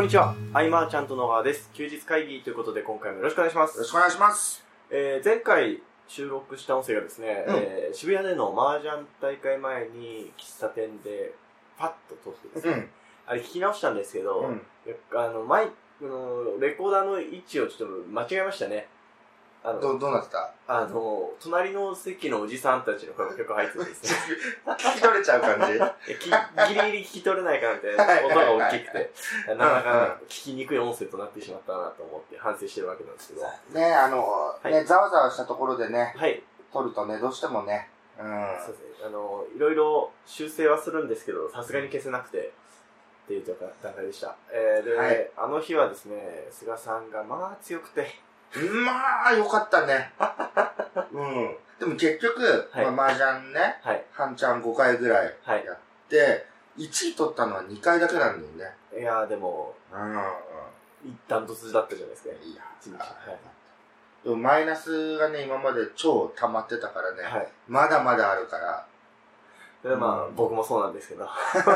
にちは、アイマーちゃんと野川です。休日会議ということで今回もよろしくお願いします。 よろしくお願いします。 前回収録した音声がですね、渋谷での麻雀大会前に喫茶店でパッと撮ってですね、あれ聞き直したんですけど、マイクのレコーダーの位置をちょっと間違えましたね。 どうなってた？ 隣の席のおじさんたちの声が結構入っててですね。 聞き取れちゃう感じ？ ギリギリ聞き取れないかなみたいな音が大きくて、なかなか聞きにくい音声となってしまったなと思って反省してるわけなんですけど。 ね、ざわざわしたところでね、 はい。 撮るとね、どうしてもね、 そうですね。いろいろ修正はするんですけど、さすがに消せなくて、っていう段階でした。で、あの日はですね、菅さんがまあ強くて、 まあ、よかったね。でも結局、麻雀ね、半チャン5回ぐらいやって、1位取ったのは2回だけなんだよね。 いやーでも、ダントツだったじゃないですか。 いや、でもマイナスがね、今まで超溜まってたからね、まだまだあるから。 まあ、僕もそうなんですけど。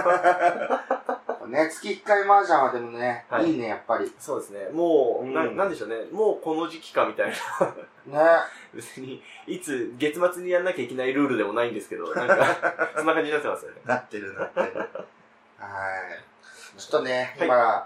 ね、月1回麻雀はでもね、いいね、やっぱり。 そうですね。もう、なんでしょうね。もうこの時期かみたいな。ね。別に、いつ月末にやんなきゃいけないルールでもないんですけど、なんか、そんな感じになってますよね。 なってる。はい。ちょっとね、今、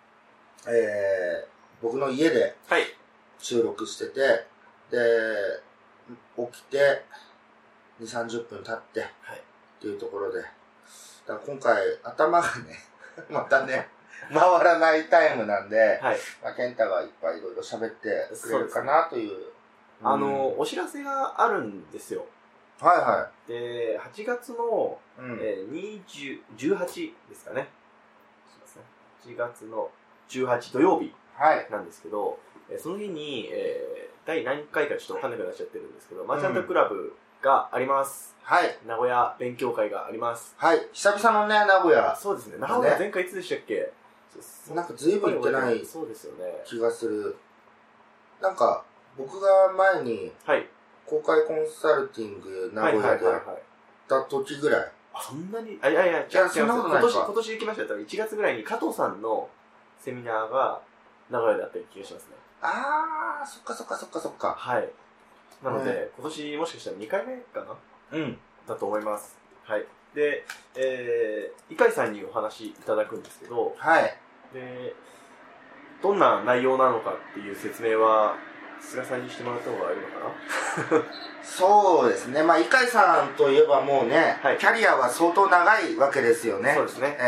僕の家で収録してて、で、起きて、2、30分経って、っていうところで、だから今回頭がね、またね、回らないタイムなんで、健太がいっぱいいろいろ喋ってくれるかなという。 お知らせがあるんですよ。で、8月の、18ですかね。8月の18土曜日なんですけど、その日に、第何回かちょっとわかんなくなっちゃってるんですけど、マーチャントクラブがあります。名古屋勉強会があります。 久々のね、名古屋。 そうですね。名古屋前回いつでしたっけ？ なんか随分行ってない気がする。なんか、僕が前に、公開コンサルティング名古屋でやった時ぐらい。 そんなに？いや、そんなことないか。今年行きましたよ。1月ぐらいに加藤さんのセミナーが名古屋であった気がしますね。 そっか。 なので、今年もしかしたら2回目かな？だと思います。で、井海さんにお話しいただくんですけど、で、どんな内容なのかっていう説明は、菅さんにしてもらった方がいいのかな？ そうですね。井海さんといえばもうね、キャリアは相当長いわけですよね。 そうですね。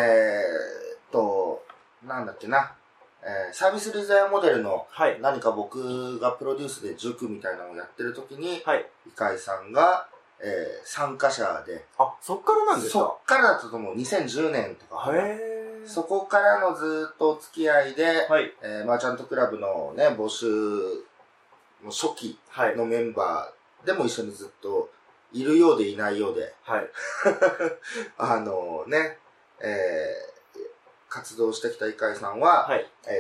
なんだっけな。サービスデザインモデルの何か僕がプロデュースで塾みたいなのをやってる時に、井海さんが、参加者で。 そっからなんですか？ そっからだったと思う。2010年とか。そこからのずっとお付き合いで、マーチャントクラブのね、募集の初期のメンバーでも一緒にずっといるようでいないようで、活動してきた井海さんは、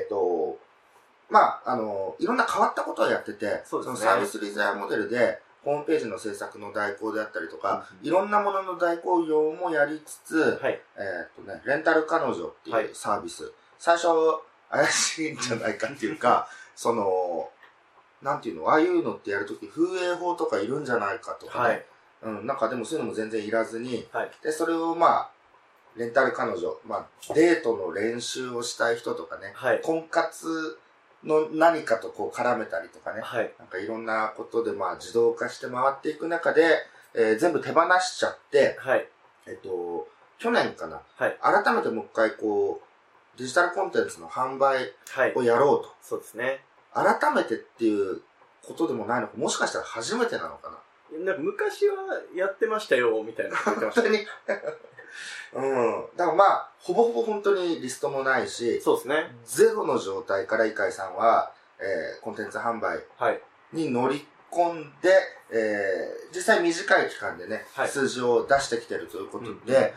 いろんな変わったことをやってて、そのサービスデザインモデルで、ホームページの制作の代行であったりとか、いろんなものの代行業もやりつつ、レンタル彼女っていうサービス。最初、怪しいんじゃないかっていうか、なんていうの、ああいうのってやるとき、風営法とかいるんじゃないかとかね。なんかでもそういうのも全然いらずに、で、それをレンタル彼女、デートの練習をしたい人とかね、婚活の何かとこう絡めたりとかね、なんかいろんなことで自動化して回っていく中で、全部手放しちゃって、去年かな、改めてもう一回こう、デジタルコンテンツの販売をやろうと。 そうですね。 改めてっていうことでもないのか、もしかしたら初めてなのかな。 なんか昔はやってましたよ、みたいなこと言ってました。 本当にだからほぼほぼ本当にリストもないし、 そうですね。 ゼロの状態から井海さんは、コンテンツ販売に乗り込んで、実際短い期間でね、数字を出してきてるということで、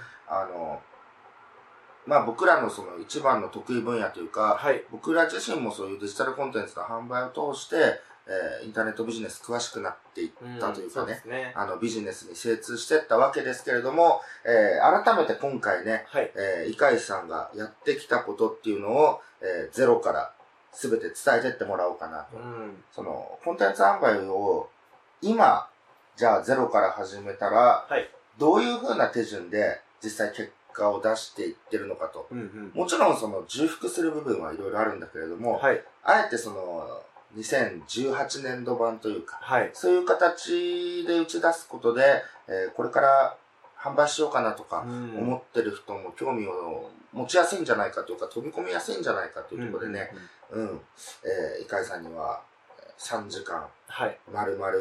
僕らのその一番の得意分野というか、僕ら自身もそういうデジタルコンテンツの販売を通して、 インターネットビジネス詳しくなっていったというかね、ビジネスに精通していったわけですけれども、改めて今回ね、伊海さんがやってきたことっていうのを、ゼロから全て伝えてってもらおうかなと。その、コンテンツ販売を今、じゃあゼロから始めたら、どういう風な手順で実際結果を出していってるのかと。もちろんその重複する部分はいろいろあるんだけれども、あえてその2018年度版というか、そういう形で打ち出すことで、これから販売しようかなとか思ってる人も興味を持ちやすいんじゃないかというか、飛び込みやすいんじゃないかというところでね、伊海さんには3時間、丸々、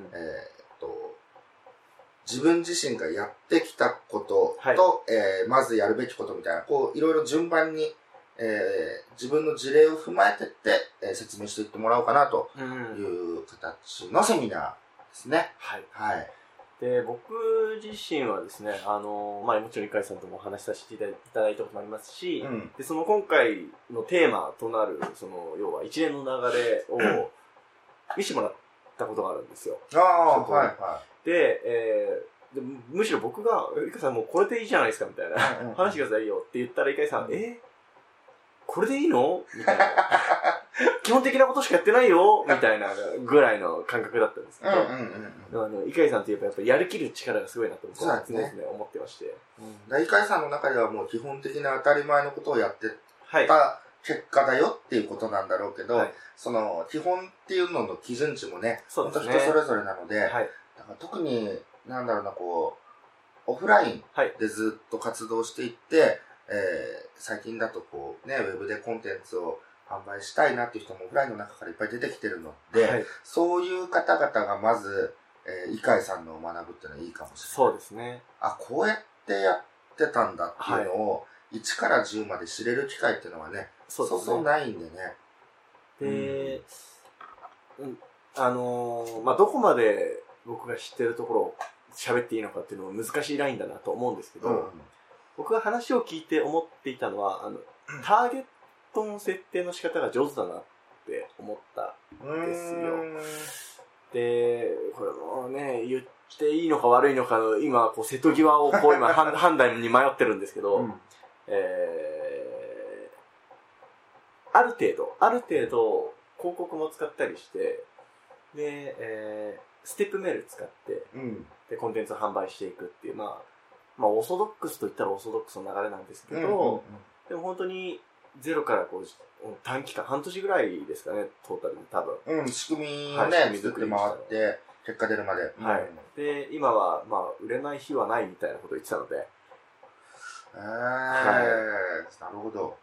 自分自身がやってきたことと、まずやるべきことみたいな、こう、いろいろ順番に、自分の事例を踏まえてって、説明していってもらおうかなという形のセミナーですね。 で、僕自身はですね、もちろん伊海さんともお話しさせていただいたこともありますし、で、その今回のテーマとなる、その、要は一連の流れを見せてもらったことがあるんですよ。で、むしろ僕が、伊海さんもうこれでいいじゃないですかみたいな、話してくださいよって言ったら伊海さん、これでいいのみたいな。基本的なことしかやってないよみたいなぐらいの感覚だったんですけど、伊海さんってやっぱりやる気る力がすごいなと僕は常々思ってまして。 伊海さんの中ではもう基本的な当たり前のことをやってた結果だよっていうことなんだろうけど、その基本っていうのの基準値もね、本当人それぞれなので、だから特になんだろうな、こう、オフラインでずっと活動していって、最近だとこうね、ウェブでコンテンツを販売したいなっていう人もオフラインの中からいっぱい出てきてるので、そういう方々がまず、伊海さんのを学ぶっていうのはいいかもしれない。 そうですね。 あ、こうやってやってたんだっていうのを、1から10まで知れる機会っていうのはね、そうそうないんでね。 で、どこまで僕が知ってるところを喋っていいのかっていうのも難しいラインだなと思うんですけど、僕が話を聞いて思っていたのは、ターゲットの設定の仕方が上手だなって思ったんですよ。で、これもね、言っていいのか悪いのかの、今、こう、瀬戸際をこう、今、判断に迷ってるんですけど、ある程度、広告も使ったりして、で、ステップメール使って、で、コンテンツを販売していくっていう、オーソドックスといったらオーソドックスの流れなんですけど、でも本当にゼロからこう、短期間、半年ぐらいですかね、トータルで多分。 仕組みをね、作って回って、結果出るまで。 で、今は、売れない日はないみたいなことを言ってたので。 なるほど。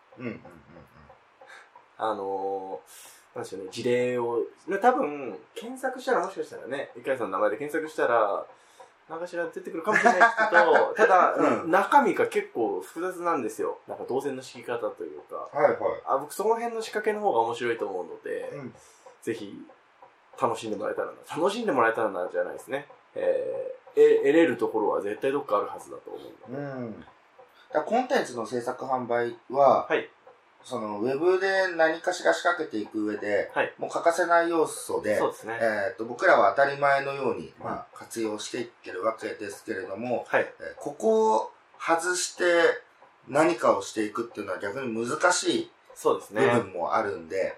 なんでしょうね、事例を、多分、検索したらもしかしたらね、伊海さんの名前で検索したら、何かしら出てくるかもしれないですけど、ただ、中身が結構複雑なんですよ。なんか動線の敷き方というか。僕その辺の仕掛けの方が面白いと思うので、ぜひ、楽しんでもらえたらな、じゃないですね。得れるところは絶対どっかあるはずだと思う。 だコンテンツの制作販売は、そのウェブで何かしら仕掛けていく上で、もう欠かせない要素で、僕らは当たり前のように、活用していってるわけですけれども、ここを外して何かをしていくっていうのは逆に難しい部分もあるんで、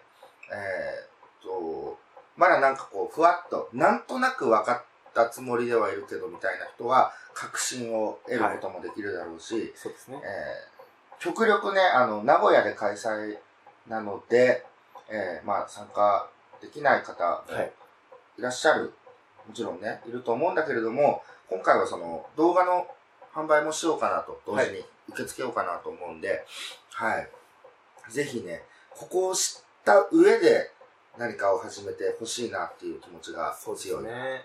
まだなんかこうふわっとなんとなく分かったつもりではいるけどみたいな人は確信を得ることもできるだろうし、極力ね、名古屋で開催なので、参加できない方もいらっしゃる、もちろんね、いると思うんだけれども、今回はその動画の販売もしようかなと、同時に受け付けようかなと思うんで、ぜひね、ここを知った上で何かを始めてほしいなっていう気持ちが強い。そうですね。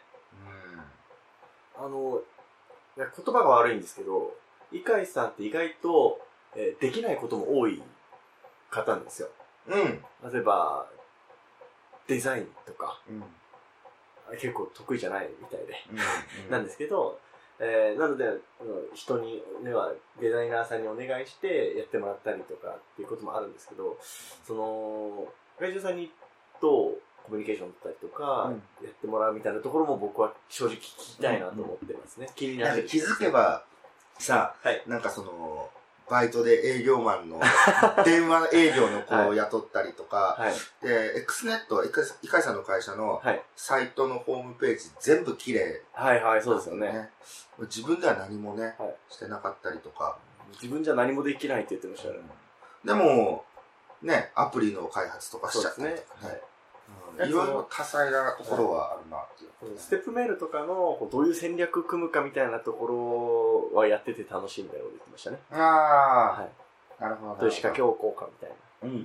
言葉が悪いんですけど、伊海さんって意外と、できないことも多い方なんですよ。例えば、デザインとか、結構得意じゃないみたいで、なんですけど、なので、人にはデザイナーさんにお願いしてやってもらったりとかっていうこともあるんですけど、その、会長さんにと、 コミュニケーション取ったりとか、やってもらうみたいなところも僕は正直聞きたいなと思ってますね。気になる。 気づけば、さ、なんかその、バイトで営業マンの、電話営業の子を雇ったりとか、で、XNET、イカイさんの会社のサイトのホームページ全部綺麗。 はいはい、そうですよね。 自分では何もね、してなかったりとか。 自分じゃ何もできないって言ってましたね。 でも、ね、アプリの開発とかしちゃったりとかね。いろいろ多彩なところはあるなっていう。 ステップメールとかのどういう戦略組むかみたいなところはやってて楽しいみたいなこと言ってましたね。 ああ、なるほど。 どういう仕掛けをこうかみたいな。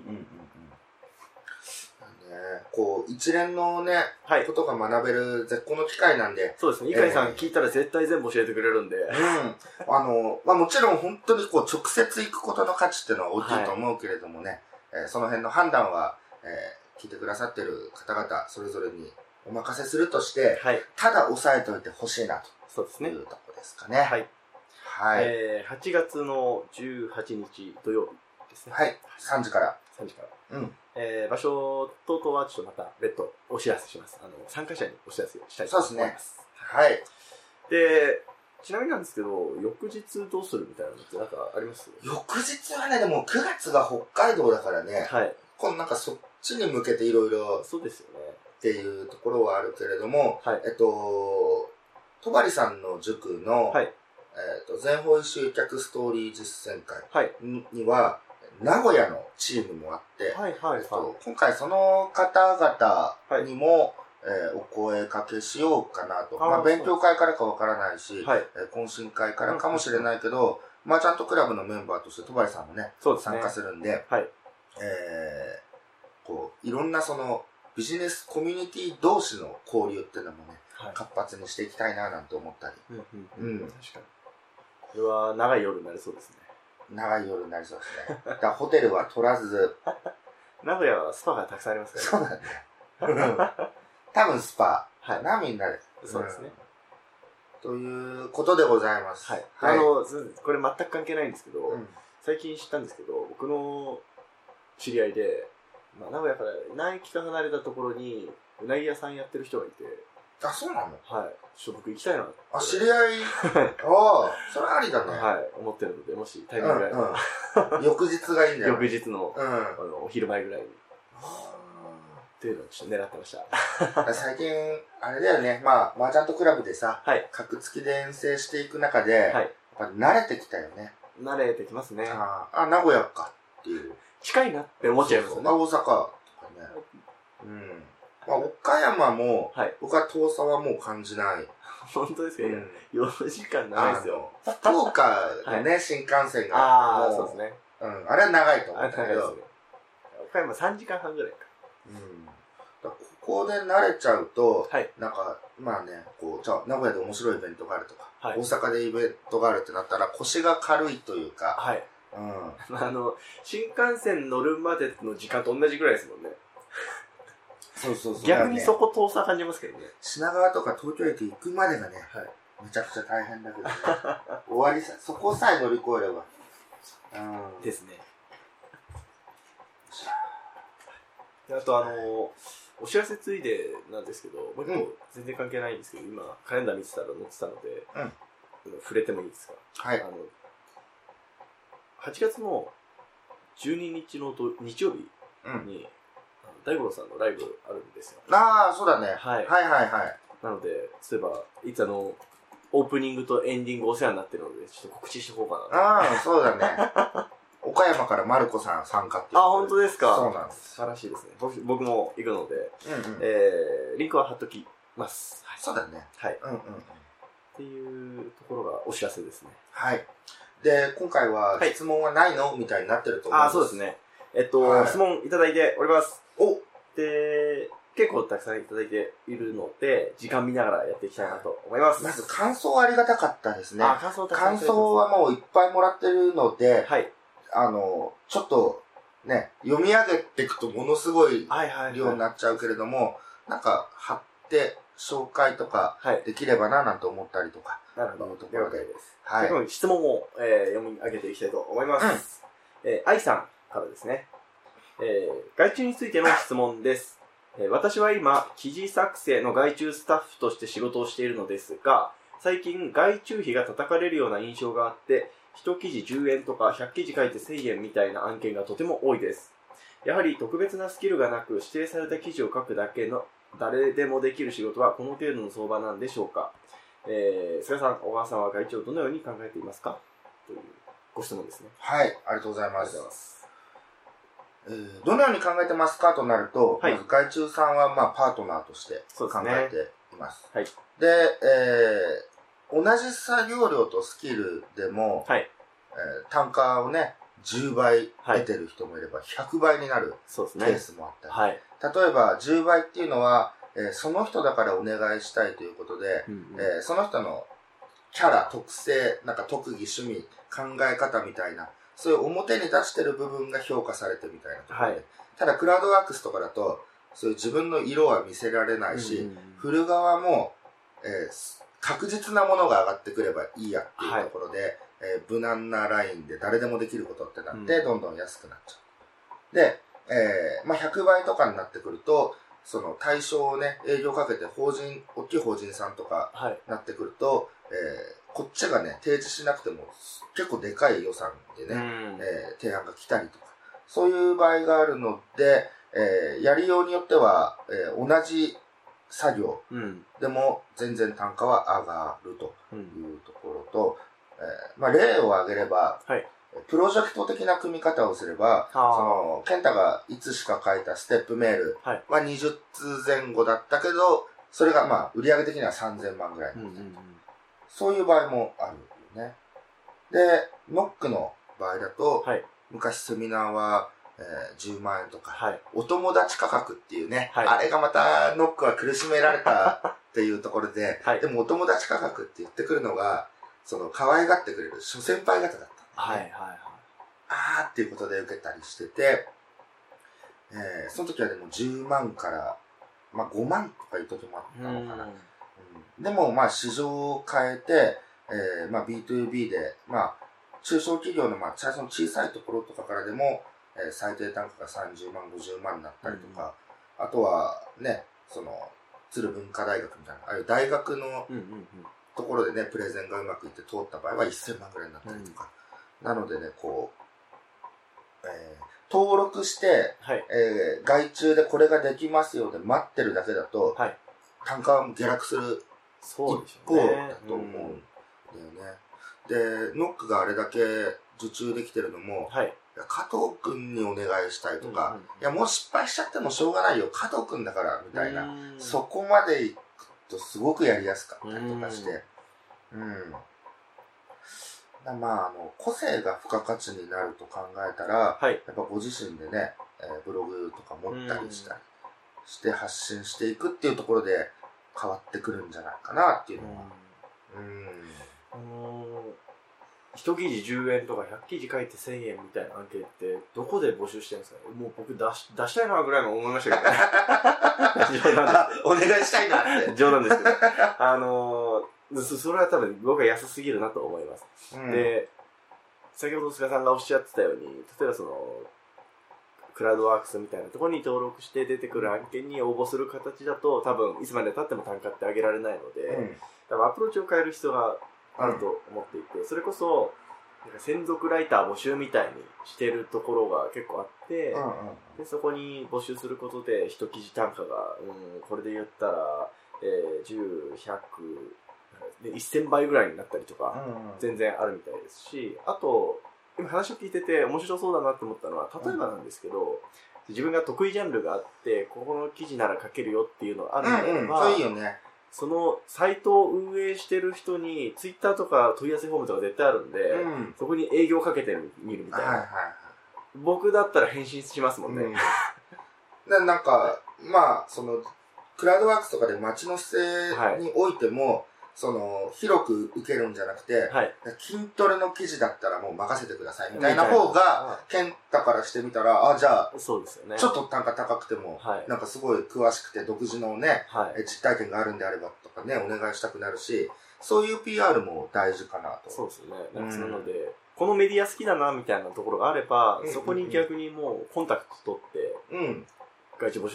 こう、一連のね、ことが学べる絶好の機会なんで。 そうですね。碇さん聞いたら絶対全部教えてくれるんで。 まあもちろん本当にこう、直接行くことの価値っていうのは大きいと思うけれどもね、その辺の判断は、聞いてくださってる方々、それぞれにお任せするとして、ただ押さえておいてほしいなと。 そうですね。 いうとこですかね。はい。 8月の18日土曜日ですね。 はい。3時から。 3時から。場所等々はちょっとまた別途お知らせします。参加者にお知らせしたいと思います。 はい。 で、ちなみになんですけど、翌日どうするみたいなのってなんかあります？ 翌日はね、でも9月が北海道だからね。はい。今度なんかそっちに向けていろいろ。 そうですよね。 っていうところはあるけれども、はい。戸張さんの塾の、はい。全方位集客ストーリー実践会には、名古屋のチームもあって、今回その方々にも、お声かけしようかなと。まあ、勉強会からかわからないし、懇親会からかもしれないけど、マーチャントクラブのメンバーとして戸張さんもね、参加するんで、こう、いろんなそのビジネスコミュニティ同士の交流っていうのもね、活発にしていきたいななんて思ったり。確かに。これは長い夜になりそうですね。 長い夜になりそうですね。だからホテルは取らず。 名古屋はスパがたくさんありますからね。 そうなんだ。多分スパかな、みんなで。 そうですね。 ということでございます。 はい。これ全く関係ないんですけど、最近知ったんですけど、僕の知り合いで、名古屋から何駅か離れたところにうなぎ屋さんやってる人がいて。 あ、そうなの？ はい。ちょっと僕行きたいなって。 あ、知り合い。ああ、それありだね。 はい。思ってるので、もしタイミングがあれば。 翌日がいいんだよ。 翌日の、お昼前ぐらいに。っていうのをちょっと狙ってました。 最近、あれだよね。まあ、マーチャントクラブでさ、格付きで遠征していく中で、やっぱ慣れてきたよね。 慣れてきますね。 あ、名古屋かっていう。 近いなって思っちゃいますよね。 大阪とかね。まあ、岡山も、僕は遠さはもう感じない。 本当ですか？ 4 時間長いですよ。 福岡のね、新幹線が。 ああ、そうですね。 あれは長いと思うんだけど。 岡山3時間半ぐらいか。 ここで慣れちゃうと、なんか、まあね、こう、じゃあ、名古屋で面白いイベントがあるとか、大阪でイベントがあるってなったら、腰が軽いというか、 新幹線乗るまでの時間と同じぐらいですもんね。 そうそうそう。 逆にそこ遠さ感じますけどね。 品川とか東京駅行くまでがね、めちゃくちゃ大変だけど、ね、終わりさ、そこさえ乗り越えれば。 ですね。あとお知らせついでなんですけど、もう一個全然関係ないんですけど、今カレンダー見てたら載ってたので、触れてもいいですか？はい。8月の12日の日曜日に、大五郎さんのライブあるんですよ。 ああ、そうだね。はい。はいはいはい。 なので、そういえば、いつオープニングとエンディングお世話になってるので、ちょっと告知しておこうかな。 ああ、そうだね。岡山からマルコさん参加っていう。 あ、本当ですか？ そうなんです。 素晴らしいですね。僕も行くので、リンクは貼っときます。 そうだね。 はい。っていうところがお知らせですね。 はい。で、今回は質問はないのみたいになってると思います。 あ、そうですね。質問いただいております。で、結構たくさんいただいているので、時間見ながらやっていきたいなと思います。 まず感想ありがたかったですね。 感想はもういっぱいもらってるので、ちょっとね、読み上げていくとものすごい量になっちゃうけれども、なんか貼って紹介とかできればななんて思ったりとか。 なるほど。了解です。はい。質問を読み上げていきたいと思います。愛さんからですね。外注についての質問です。 私は今、記事作成の外注スタッフとして仕事をしているのですが、最近外注費が叩かれるような印象があって、1記事10円とか100記事書いて1000円みたいな案件がとても多いです。やはり特別なスキルがなく指定された記事を書くだけの誰でもできる仕事はこの程度の相場なんでしょうか。菅さん、小川さんは外注をどのように考えていますかというご質問ですね。 はい、ありがとうございます。どのように考えてますかとなると、はい、まず外注さんはパートナーとして考えています。はい、で、同じ作業量とスキルでも、はい、単価をね、10倍得てる人もいれば100倍になるケースもあったり、はい、例えば10倍っていうのは、その人だからお願いしたいということで、その人のキャラ、特性、なんか特技、趣味、考え方みたいな、そういう表に出してる部分が評価されてみたいなところで、はい、ただクラウドワークスとかだとそういう自分の色は見せられないし、振る側も、確実なものが上がってくればいいやっていうところで、無難なラインで誰でもできることってなって、どんどん安くなっちゃう。で、100倍とかになってくると、その対象をね、営業かけて大きい法人さんとかなってくると、こっちがね、提示しなくても結構でかい予算でね、提案が来たりとか、そういう場合があるので、やりようによっては、同じ作業でも全然単価は上がるというところと、例を挙げれば、はい、プロジェクト的な組み方をすれば、健太がいつしか書いたステップメールは20通前後だったけど、それが売上的には3000万ぐらい。そういう場合もあるよね。で、ノックの場合だと、はい、昔セミナーは、10万円とか、はい、お友達価格っていうね、はい、あれがまたノックは苦しめられたっていうところで、はい、でもお友達価格って言ってくるのが、その可愛がってくれる諸先輩方だったんで、ね。はいはいはい。あーっていうことで受けたりしてて、その時はでも10万から、5万とかいう時もあったのかな。でも市場を変えて、B2B で、中小企業の最初の小さいところとかからでも、最低単価が30万、50万になったりとか、あとはね、その、鶴文化大学みたいな、ああいう大学のところでね、プレゼンがうまくいって通った場合は1000万ぐらいになったりとか。なのでね、こう、登録して、はい、外注でこれができますよで待ってるだけだと、はい、単価は下落する一方だと思うんだよね。で、ノックがあれだけ受注できてるのも、はい、加藤くんにお願いしたいとか、いやもう失敗しちゃってもしょうがないよ、加藤くんだからみたいな、そこまでいくとすごくやりやすかったりとかして、個性が付加価値になると考えたら、はい、やっぱご自身でね、ブログとか持ったりしたりして発信していくっていうところで変わってくるんじゃないかなっていうのは。 1記事10円とか100記事書いて1000円みたいな案件ってどこで募集してるんですかね。もう僕出したいなぐらいも思いましたけどね。冗談です。 お願いしたいなって。 冗談ですけど。それは多分僕は安すぎるなと思います。で、先ほど菅さんがおっしゃってたように、例えばその、クラウドワークスみたいなところに登録して出てくる案件に応募する形だと多分いつまで経っても単価って上げられないので、多分アプローチを変える必要があると思っていて、それこそなんか専属ライター募集みたいにしてるところが結構あって、でそこに募集することで一記事単価が、これで言ったら、10、100、1000倍ぐらいになったりとか、全然あるみたいですし、あと今話を聞いてて面白そうだなって思ったのは、例えばなんですけど、自分が得意ジャンルがあってここの記事なら書けるよっていうのがあるのであれば、 そういいよね。 そのサイトを運営してる人にツイッターとか問い合わせフォームとか絶対あるんで、そこに営業かけてみるみたいな、僕だったら返信しますもんね。 なんかそのクラウドワークスとかで街の姿勢においても、その広く受けるんじゃなくて、筋トレの記事だったらもう任せてくださいみたいな方が、健太からしてみたら、じゃあそうですよね、ちょっと単価高くても、なんかすごい詳しくて独自のね、実体験があるんであればとかね、お願いしたくなるし、そういう PR も大事かなと。 そうですよね。なので、このメディア好きだなみたいなところがあれば、そこに逆にもうコンタクト取って、外注募集して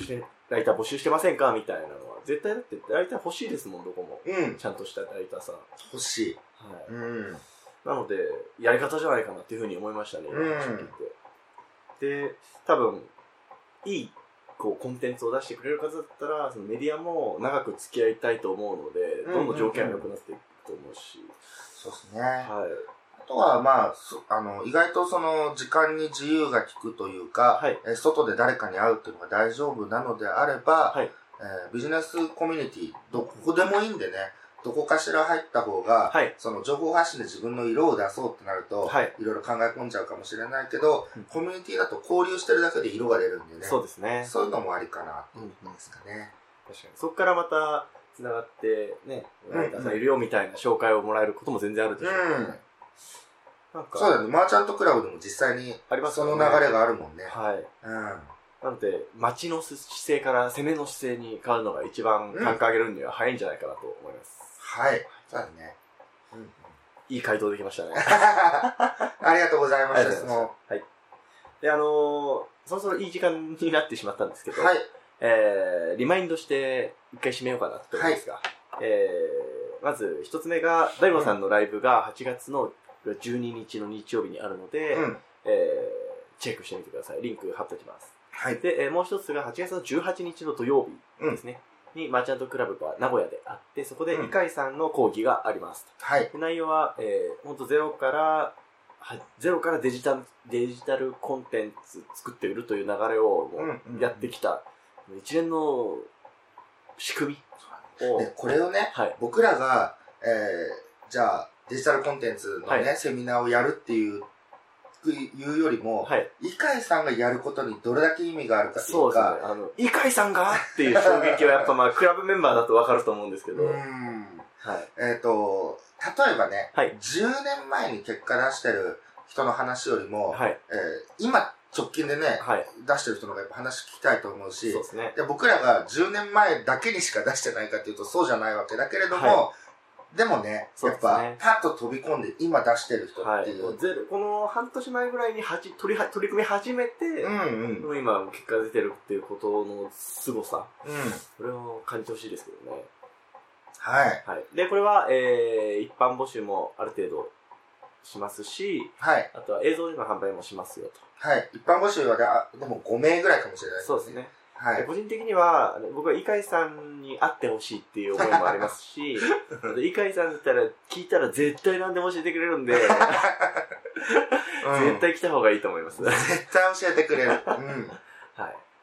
ライター募集してませんかみたいなのは、絶対だってライター欲しいですもん、どこも。ちゃんとしたライターさん。 欲しい。 なので、やり方じゃないかなっていうふうに思いましたね、で、多分、いい、コンテンツを出してくれる方だったら、そのメディアも長く付き合いたいと思うので、どんどん条件が良くなっていくと思うし。 そうですね。はい。あとは、まあ、意外とその時間に自由が利くというか、外で誰かに会うっていうのが大丈夫なのであれば、ビジネスコミュニティ、どこでもいいんでね、どこかしら入った方が、その情報発信で自分の色を出そうってなると、いろいろ考え込んじゃうかもしれないけど、コミュニティだと交流してるだけで色が出るんでね。 そうですね。 そういうのもありかなって思うんですかね。 確かに。そこからまた、繋がって、ね、ライターさんいるよみたいな紹介をもらえることも全然あるでしょうね。 そうだね。マーチャントクラブでも実際に、その流れがあるもんね。 はい。なので、待ちの姿勢から攻めの姿勢に変わるのが一番単価上げるには早いんじゃないかなと思います。 はい。そうだね。 いい回答できましたね。 ありがとうございました、質問。 はい。で、そろそろいい時間になってしまったんですけど、リマインドして一回締めようかなと思いますが、まず一つ目が、大悟さんのライブが8月の12日の日曜日にあるので、チェックしてみてください。リンク貼っておきます。はい。で、もう一つが8月の18日の土曜日ですね。に、マーチャントクラブが名古屋であって、そこで、イカイさんの講義があります。はい。内容は、ほんとゼロからデジタルコンテンツ作って売るという流れをやってきた、一連の仕組みを。 で、これをね、僕らが、じゃあ、デジタルコンテンツのね、セミナーをやるっていうよりも、イカイさんがやることにどれだけ意味があるかっていうか、 そうですね。イカイさんがっていう衝撃はやっぱクラブメンバーだとわかると思うんですけど。 例えばね、10年前に結果出してる人の話よりも、今直近でね、出してる人の方がやっぱ話聞きたいと思うし、で僕らが10年前だけにしか出してないかっていうとそうじゃないわけだけれども、でもね、やっぱ、パッと飛び込んで今出してる人っていう。 この半年前ぐらいに取り組み始めて、今結果出てるっていうことの凄さ。これを感じてほしいですけどね。はい。で、これは、一般募集もある程度しますし、あとは映像での販売もしますよと。 はい。一般募集はでも5名ぐらいかもしれないですね。 そうですね。個人的には、僕はイカイさんに会ってほしいっていう思いもありますし、イカイさんだったら聞いたら絶対何でも教えてくれるんで、絶対来た方がいいと思います。 絶対教えてくれる。はい。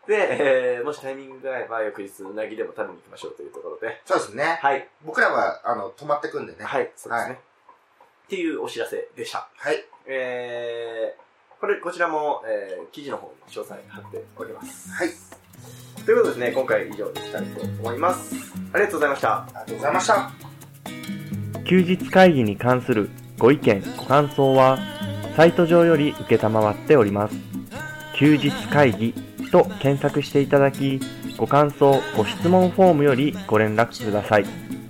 で、もしタイミングが合えば翌日うなぎでも食べに行きましょうというところで。 そうですね。はい。僕らは、泊まってくんでね。 はい、そうですね。っていうお知らせでした。はい。こちらも、記事の方に詳細貼っております。はい。ということですね、今回以上にしたいと思います。ありがとうございました。 ありがとうございました。 休日会議に関するご意見、ご感想は、サイト上より受けたまわっております。休日会議と検索していただき、ご感想、ご質問フォームよりご連絡ください。